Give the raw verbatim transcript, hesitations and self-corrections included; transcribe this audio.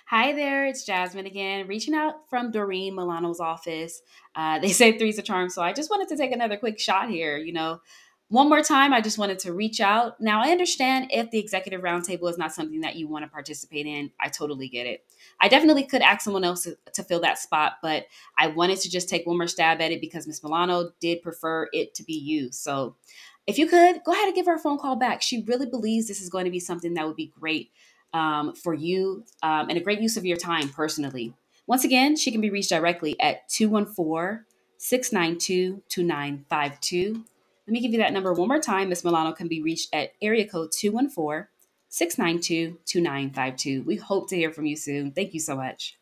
Hi there, it's Jasmine again, reaching out from Doreen Milano's office. Uh, they say three's a charm, so I just wanted to take another quick shot here. You know, one more time, I just wanted to reach out. Now, I understand if the executive roundtable is not something that you want to participate in. I totally get it. I definitely could ask someone else to, to fill that spot, but I wanted to just take one more stab at it because Miss Milano did prefer it to be you. So, if you could, go ahead and give her a phone call back. She really believes this is going to be something that would be great um, for you um, and a great use of your time personally. Once again, she can be reached directly at two one four, six nine two, two nine five two. Let me give you that number one more time. Miss Milano can be reached at area code two one four, six nine two, two nine five two. We hope to hear from you soon. Thank you so much.